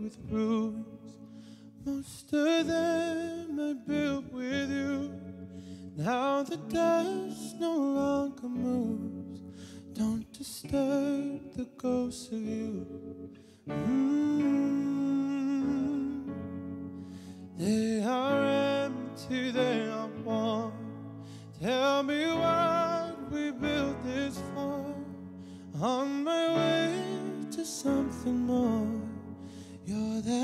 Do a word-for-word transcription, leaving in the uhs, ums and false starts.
with ruins. Most of them I built with you. Now the dust no longer moves. Don't disturb the ghosts of you. Mm. They are empty, they are warm. Tell me what we built this for. On my way to something more. You're that